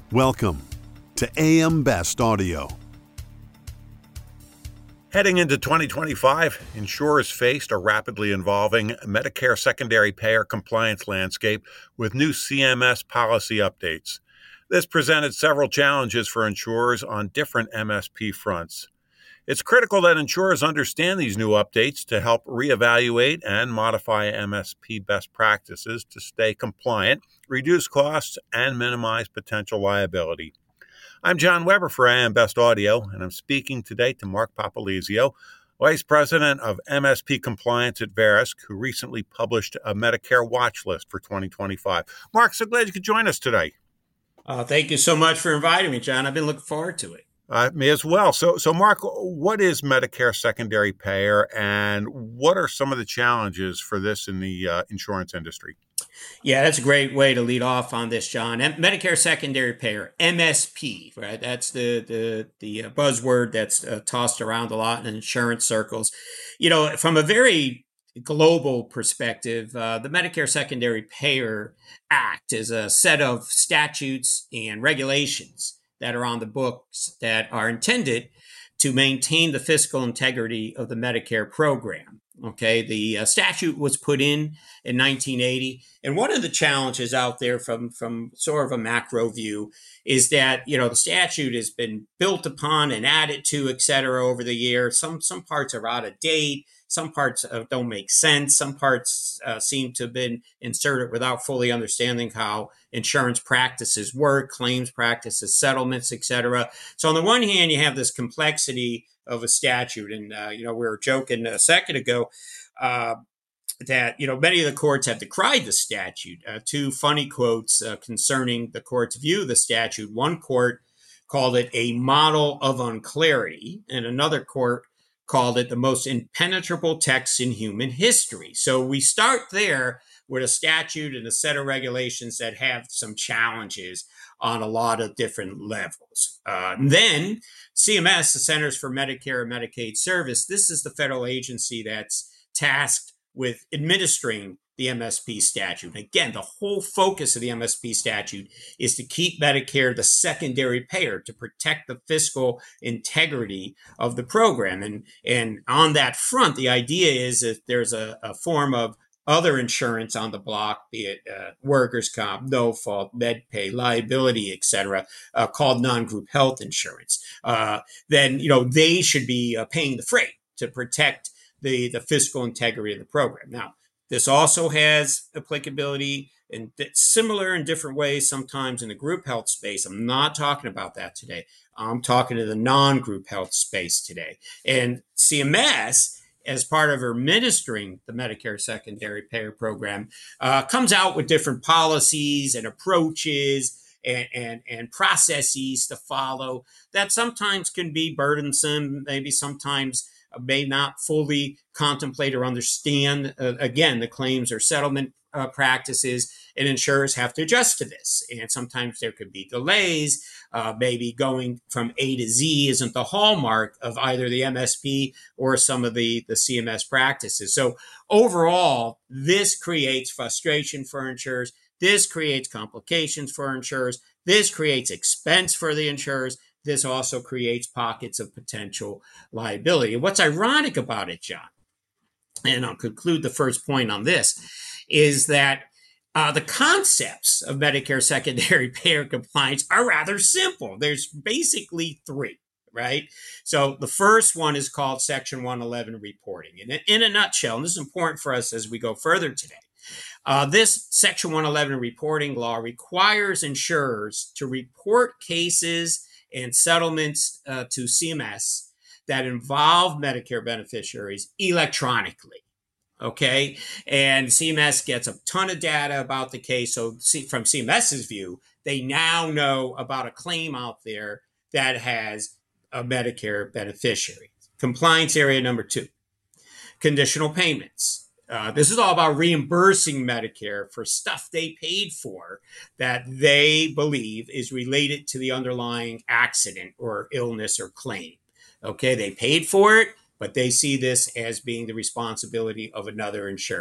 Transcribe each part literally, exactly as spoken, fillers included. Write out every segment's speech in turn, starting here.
Welcome to A M Best Audio. Heading into twenty twenty-five, insurers faced a rapidly evolving Medicare secondary payer compliance landscape with new C M S policy updates. This presented several challenges for insurers on different M S P fronts. It's critical that insurers understand these new updates to help reevaluate and modify M S P best practices to stay compliant, reduce costs, and minimize potential liability. I'm John Weber for A M Best Audio, and I'm speaking today to Mark Popolizio, Vice President of M S P Compliance at Verisk, who recently published a Medicare watch list for twenty twenty-five. Mark, so glad you could join us today. Uh, thank you so much for inviting me, John. I've been looking forward to it. Uh, me as well. So, so Mark, what is Medicare secondary payer, and what are some of the challenges for this in the uh, insurance industry? Yeah, that's a great way to lead off on this, John. M- Medicare secondary payer, M S P, right? That's the the the uh, buzzword that's uh, tossed around a lot in insurance circles. You know, from a very global perspective, uh, the Medicare Secondary Payer Act is a set of statutes and regulations that are on the books that are intended to maintain the fiscal integrity of the Medicare program. Okay, the uh, statute was put in in nineteen eighty, and one of the challenges out there from from sort of a macro view is that, you know, the statute has been built upon and added to, et cetera, over the years. Some some parts are out of date. Some parts uh, don't make sense. Some parts uh, seem to have been inserted without fully understanding how insurance practices work, claims practices, settlements, et cetera. So on the one hand, you have this complexity of a statute. And, uh, you know, we were joking a second ago uh, that, you know, many of the courts have decried the statute. Uh, two funny quotes uh, concerning the court's view of the statute. One court called it a model of unclarity, and another court called it the most impenetrable text in human history. So we start there with a statute and a set of regulations that have some challenges on a lot of different levels. Uh, then C M S, the Centers for Medicare and Medicaid Service, this is the federal agency that's tasked with administering the M S P statute. Again, the whole focus of the M S P statute is to keep Medicare the secondary payer, to protect the fiscal integrity of the program. And, and on that front, the idea is that there's a, a form of other insurance on the block, be it uh, workers' comp, no fault, med pay, liability, et cetera, uh, called non-group health insurance. Uh, then, you know, they should be uh, paying the freight to protect the, the fiscal integrity of the program. Now, this also has applicability and similar in different ways, sometimes in the group health space. I'm not talking about that today. I'm talking to the non-group health space today. And C M S, as part of administering the Medicare Secondary Payer Program, uh, comes out with different policies and approaches and, and, and processes to follow that sometimes can be burdensome, maybe sometimes may not fully contemplate or understand, uh, again, the claims or settlement uh, practices, and insurers have to adjust to this. And sometimes there could be delays. Uh, maybe going from A to Z isn't the hallmark of either the M S P or some of the, the C M S practices. So overall, this creates frustration for insurers. This creates complications for insurers. This creates expense for the insurers. This also creates pockets of potential liability. And what's ironic about it, John, and I'll conclude the first point on this, is that uh, the concepts of Medicare secondary payer compliance are rather simple. There's basically three, right? So the first one is called Section one eleven reporting. And in a nutshell, and this is important for us as we go further today, Uh, this Section one eleven reporting law requires insurers to report cases and settlements uh, to C M S that involve Medicare beneficiaries electronically. Okay. And C M S gets a ton of data about the case. So from CMS's view, they now know about a claim out there that has a Medicare beneficiary. Compliance area number two, conditional payments. Uh, this is all about reimbursing Medicare for stuff they paid for that they believe is related to the underlying accident or illness or claim. Okay, they paid for it, but they see this as being the responsibility of another insurer.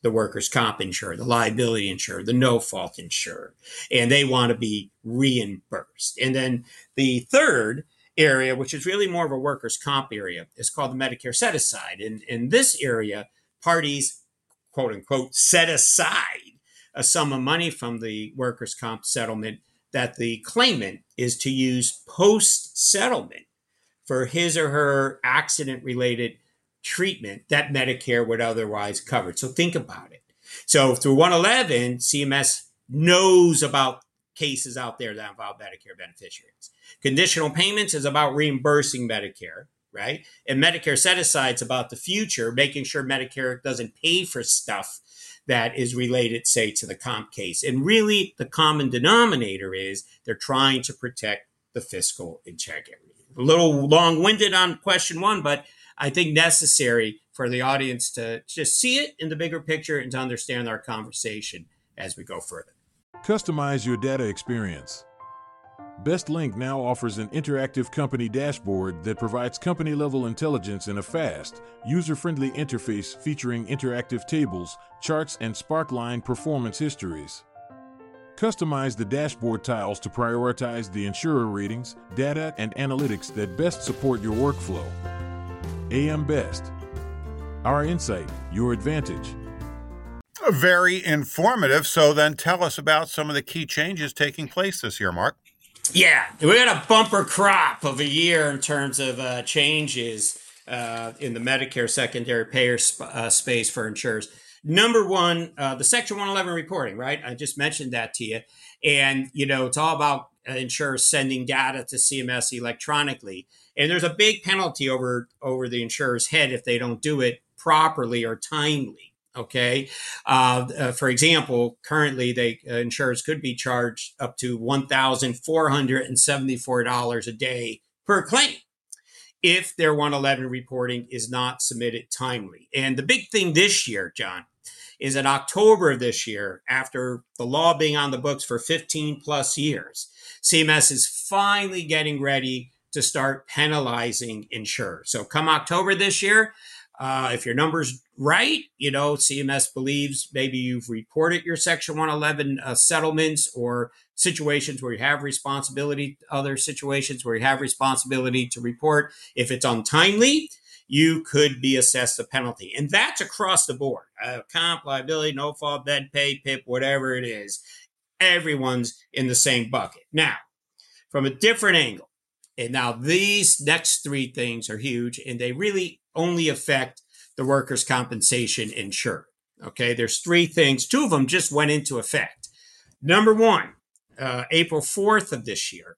the workers' comp insurer, the liability insurer, the no-fault insurer, and they want to be reimbursed. And then the third area, which is really more of a workers' comp area, is called the Medicare set-aside. And in this area, parties, quote unquote, set aside a sum of money from the workers' comp settlement that the claimant is to use post-settlement for his or her accident-related treatment that Medicare would otherwise cover. So think about it. So through one eleven, C M S knows about cases out there that involve Medicare beneficiaries. Conditional payments is about reimbursing Medicare, right? And Medicare set-aside is about the future, making sure Medicare doesn't pay for stuff that is related, say, to the comp case. And really, the common denominator is they're trying to protect the fiscal integrity. A little long-winded on question one, but I think necessary for the audience to just see it in the bigger picture and to understand our conversation as we go further. Customize your data experience. BestLink now offers an interactive company dashboard that provides company-level intelligence in a fast, user-friendly interface featuring interactive tables, charts, and Sparkline performance histories. Customize the dashboard tiles to prioritize the insurer ratings, data, and analytics that best support your workflow. A M Best. Our insight, your advantage. Very informative. So then tell us about some of the key changes taking place this year, Mark. Yeah, we got a bumper crop of a year in terms of uh, changes uh, in the Medicare secondary payer sp- uh, space for insurers. Number one, uh, the Section one eleven reporting, right? I just mentioned that to you. And, you know, it's all about uh, insurers sending data to C M S electronically. And there's a big penalty over, over the insurer's head if they don't do it properly or timely. Okay. Uh, uh, for example, currently, they uh, insurers could be charged up to one thousand four hundred seventy-four dollars a day per claim if their one eleven reporting is not submitted timely. And the big thing this year, John, is in October of this year, after the law being on the books for fifteen plus years, C M S is finally getting ready to start penalizing insurers. So come October this year, Uh, if your number's right, you know, C M S believes maybe you've reported your Section one eleven uh, settlements or situations where you have responsibility, other situations where you have responsibility to report. If it's untimely, you could be assessed a penalty. And that's across the board. Uh, comp, liability, no fault, bed pay, P I P, whatever it is. Everyone's in the same bucket. Now, from a different angle, and now these next three things are huge, and they really only affect the workers' compensation insurer. Okay, there's three things. Two of them just went into effect. Number one, uh, April fourth of this year,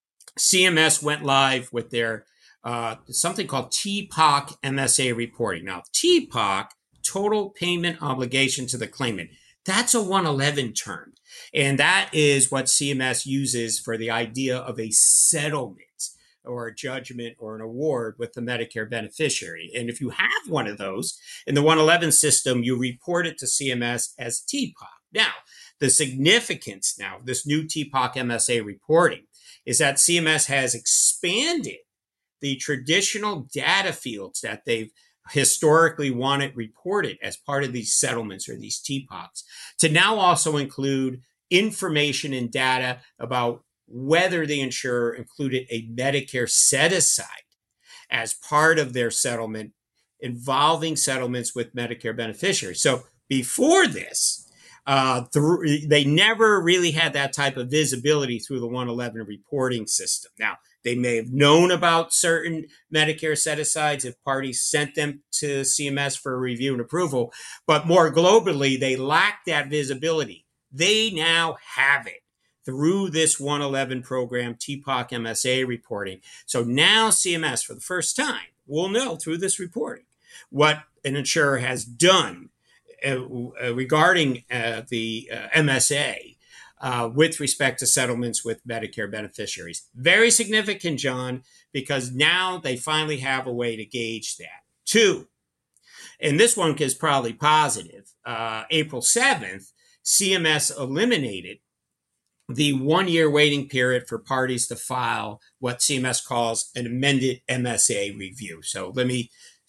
C M S went live with their uh, something called T P O C M S A reporting. Now, T P O C, total payment obligation to the claimant, that's a one eleven term. And that is what C M S uses for the idea of a settlement or a judgment or an award with the Medicare beneficiary. And if you have one of those in the one eleven system, you report it to C M S as T P O C. Now, the significance now of this new T P O C M S A reporting is that C M S has expanded the traditional data fields that they've historically wanted reported as part of these settlements or these T P O Cs to now also include information and data about whether the insurer included a Medicare set-aside as part of their settlement involving settlements with Medicare beneficiaries. So before this, uh, th- they never really had that type of visibility through the one eleven reporting system. Now, they may have known about certain Medicare set-asides if parties sent them to C M S for review and approval, but more globally, they lacked that visibility. They now have it through this one eleven program, T P O C M S A reporting. So now C M S, for the first time, will know through this reporting what an insurer has done uh, uh, regarding uh, the uh, M S A uh, with respect to settlements with Medicare beneficiaries. Very significant, John, because now they finally have a way to gauge that. Two, and this one is probably positive, uh, April seventh, C M S eliminated the one-year waiting period for parties to file what C M S calls an amended M S A review. So let me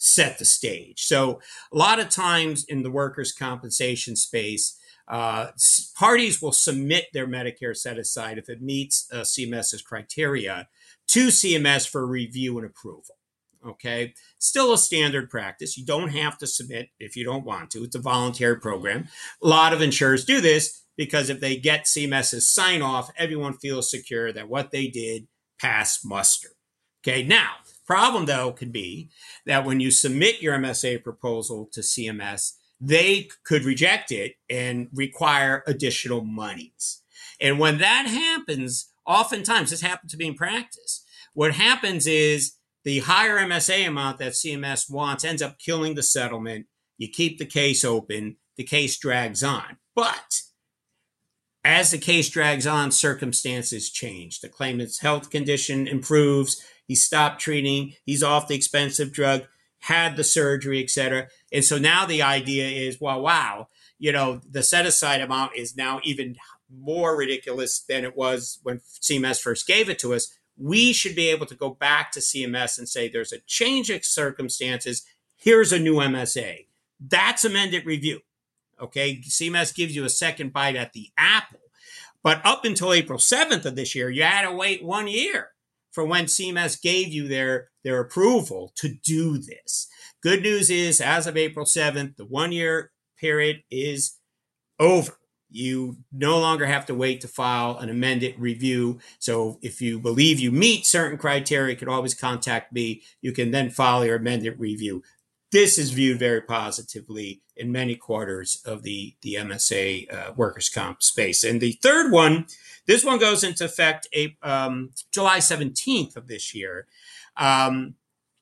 set the stage. So a lot of times in the workers' compensation space, uh, parties will submit their Medicare set-aside if it meets uh, CMS's criteria to C M S for review and approval. Okay, still a standard practice. You don't have to submit if you don't want to. It's a voluntary program. A lot of insurers do this because if they get CMS's sign off, everyone feels secure that what they did passed muster. Okay, now, problem though could be that when you submit your M S A proposal to C M S, they could reject it and require additional monies. And when that happens, oftentimes, this happens to be in practice, what happens is the higher M S A amount that C M S wants ends up killing the settlement. You keep the case open, the case drags on. But as the case drags on, circumstances change. The claimant's health condition improves. He stopped treating. He's off the expensive drug, had the surgery, et cetera. And so now the idea is, well, wow, you know, the set-aside amount is now even more ridiculous than it was when C M S first gave it to us. We should be able to go back to C M S and say, there's a change of circumstances. Here's a new M S A. That's amended review. Okay. C M S gives you a second bite at the apple. But up until April seventh of this year, you had to wait one year for when C M S gave you their, their approval to do this. Good news is, as of April seventh, the one-year period is over. You no longer have to wait to file an amended review. So if you believe you meet certain criteria, you can always contact me. You can then file your amended review. This is viewed very positively in many quarters of the, the M S A uh, workers' comp space. And the third one, this one goes into effect a, um, July seventeenth of this year. Um,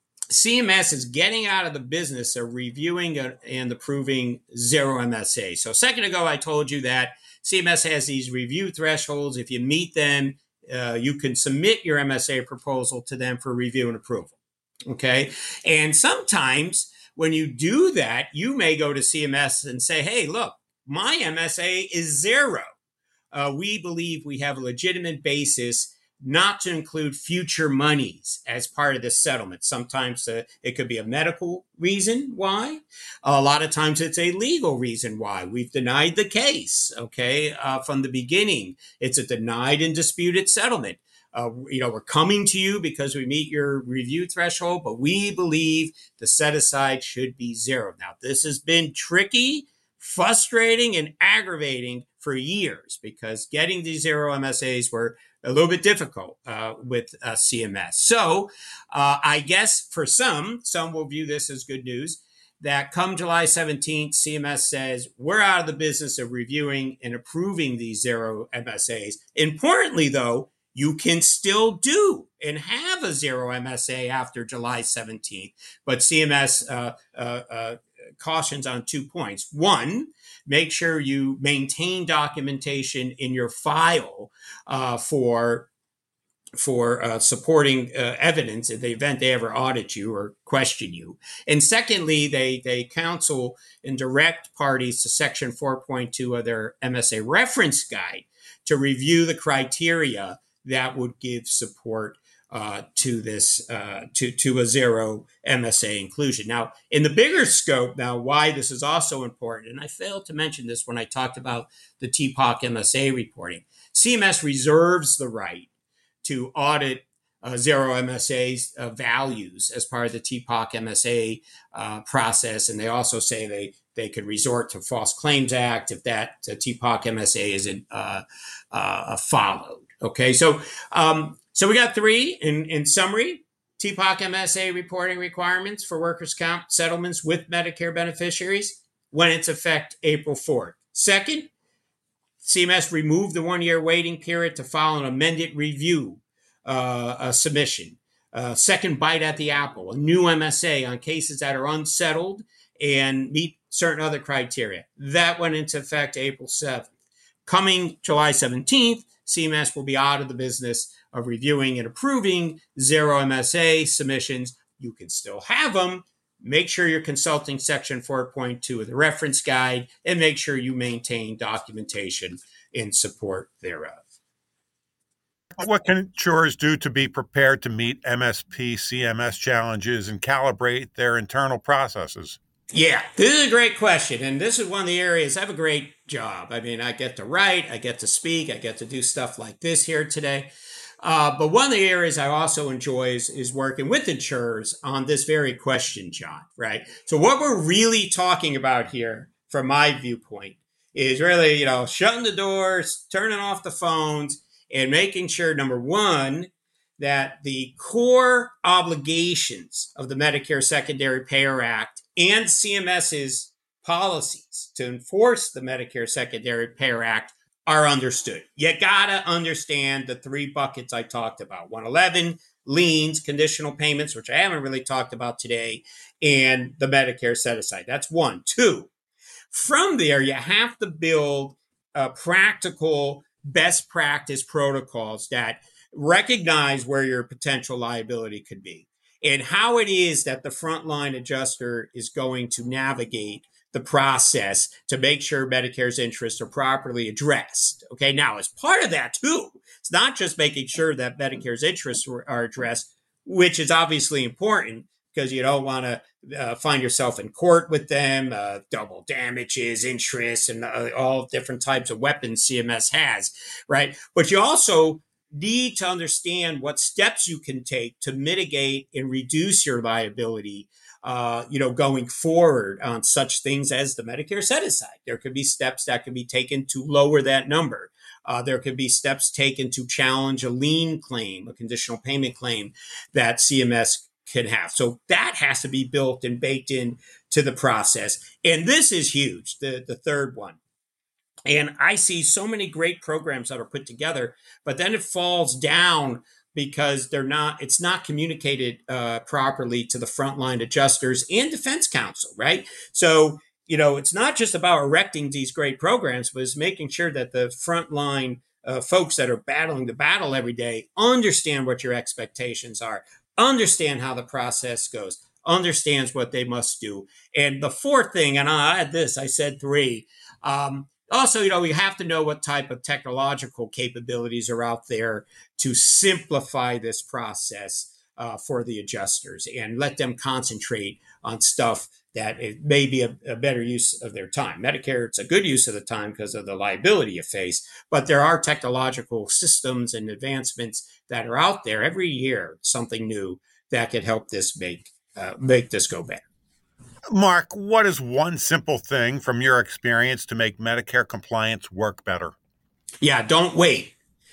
C M S is getting out of the business of reviewing and approving zero M S A. So a second ago, I told you that C M S has these review thresholds. If you meet them, uh, you can submit your M S A proposal to them for review and approval. Okay. And sometimes when you do that, you may go to C M S and say, hey, look, my M S A is zero. Uh, we believe we have a legitimate basis not to include future monies as part of this settlement. Sometimes uh, it could be a medical reason why. A lot of times it's a legal reason why. We've denied the case, okay, uh, from the beginning. It's a denied and disputed settlement. Uh, you know, we're coming to you because we meet your review threshold, but we believe the set-aside should be zero. Now, this has been tricky, frustrating, and aggravating for years because getting these zero M S As were a little bit difficult uh, with uh, C M S. So uh, I guess for some, some will view this as good news that come July seventeenth, C M S says, we're out of the business of reviewing and approving these zero M S As. Importantly, though, you can still do and have a zero M S A after July seventeenth. But C M S uh, uh, uh, cautions on two points. One, make sure you maintain documentation in your file uh, for for uh, supporting uh, evidence in the event they ever audit you or question you. And secondly, they they counsel and direct parties to Section four point two of their M S A reference guide to review the criteria that would give support uh, to this, uh, to, to a zero M S A inclusion. Now, in the bigger scope, now why this is also important, and I failed to mention this when I talked about the T P O C M S A reporting, C M S reserves the right to audit uh, zero M S A's uh, values as part of the T P O C M S A uh, process. And they also say they, they could resort to False Claims Act if that uh, T P O C M S A isn't uh, uh, followed. Okay, so um, so we got three in, in summary: T P O C M S A reporting requirements for workers' comp settlements with Medicare beneficiaries when it's effect April fourth. Second, C M S removed the one-year waiting period to file an amended review uh, a submission. Uh, second bite at the apple, a new M S A on cases that are unsettled and meet certain other criteria. That went into effect April seventh. Coming July seventeenth, C M S will be out of the business of reviewing and approving zero M S A submissions. You can still have them. Make sure you're consulting Section four point two of the reference guide and make sure you maintain documentation in support thereof. What can insurers do to be prepared to meet M S P C M S challenges and calibrate their internal processes? Yeah, this is a great question. And this is one of the areas I have a great job. I mean, I get to write, I get to speak, I get to do stuff like this here today. Uh, but one of the areas I also enjoy is, is working with insurers on this very question, John, right? So what we're really talking about here, from my viewpoint, is really, you know, shutting the doors, turning off the phones, and making sure, number one, that the core obligations of the Medicare Secondary Payer Act and CMS's policies to enforce the Medicare Secondary Payer Act are understood. You gotta understand the three buckets I talked about. one eleven, liens, conditional payments, which I haven't really talked about today, and the Medicare set-aside. That's one. Two, from there, you have to build uh, practical best practice protocols that recognize where your potential liability could be and how it is that the frontline adjuster is going to navigate the process to make sure Medicare's interests are properly addressed. Okay, now as part of that too, it's not just making sure that Medicare's interests are addressed, which is obviously important because you don't want to uh, find yourself in court with them, uh, double damages, interest, and uh, all different types of weapons C M S has, right? But you also need to understand what steps you can take to mitigate and reduce your liability Uh, you know, going forward on such things as the Medicare set-aside. There could be steps that could be taken to lower that number. Uh, there could be steps taken to challenge a lien claim, a conditional payment claim that C M S can have. So that has to be built and baked in to the process. And this is huge, the, the third one. And I see so many great programs that are put together, but then it falls down because they're not, it's not communicated uh, properly to the frontline adjusters and defense counsel, right? So, you know, it's not just about erecting these great programs, but it's making sure that the frontline uh, folks that are battling the battle every day understand what your expectations are, understand how the process goes, understands what they must do. And the fourth thing, and I'll add this, I said three, um, also, you know, we have to know what type of technological capabilities are out there to simplify this process uh, for the adjusters and let them concentrate on stuff that it may be a, a better use of their time. Medicare, it's a good use of the time because of the liability you face, but there are technological systems and advancements that are out there every year, something new that could help this make uh, make this go better. Mark, what is one simple thing from your experience to make Medicare compliance work better? Yeah, don't wait.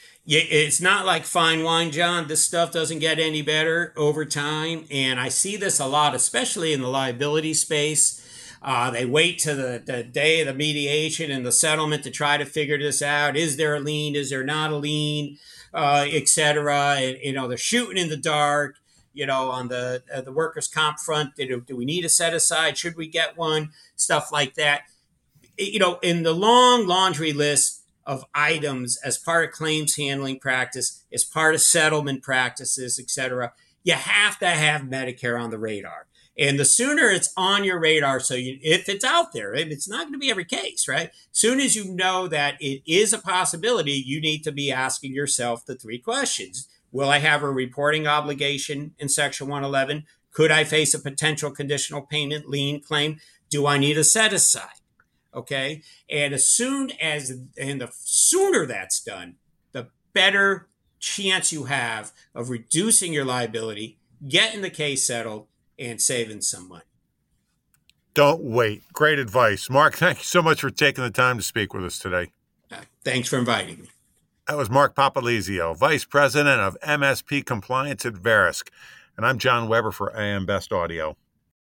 It's not like fine wine, John. This stuff doesn't get any better over time. And I see this a lot, especially in the liability space. Uh, they wait to the, the day of the mediation and the settlement to try to figure this out. Is there a lien? Is there not a lien? Uh, et cetera. And, you know, they're shooting in the dark. You know, on the uh, the workers' comp front, do, do we need a set aside? Should we get one? Stuff like that. You know, in the long laundry list of items as part of claims handling practice, as part of settlement practices, et cetera, you have to have Medicare on the radar. And the sooner it's on your radar, so you, if it's out there, it's not going to be every case, right? Soon as you know that it is a possibility, you need to be asking yourself the three questions. Will I have a reporting obligation in Section one eleven? Could I face a potential conditional payment lien claim? Do I need a set aside? Okay. And as soon as, and the sooner that's done, the better chance you have of reducing your liability, getting the case settled, and saving some money. Don't wait. Great advice. Mark, thank you so much for taking the time to speak with us today. Uh, thanks for inviting me. That was Mark Papalizio, Vice President of M S P Compliance at Verisk. And I'm John Weber for A M Best Audio.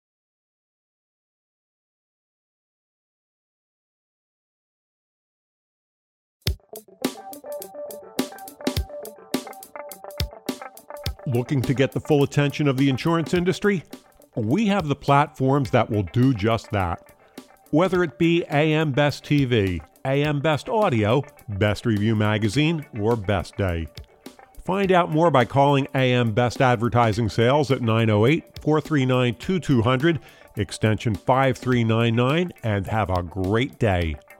Looking to get the full attention of the insurance industry? We have the platforms that will do just that. Whether it be A M Best T V, A M Best Audio, Best Review Magazine, or Best Day. Find out more by calling A M Best Advertising Sales at nine oh eight, four three nine, two two zero zero, extension five three nine nine, and have a great day.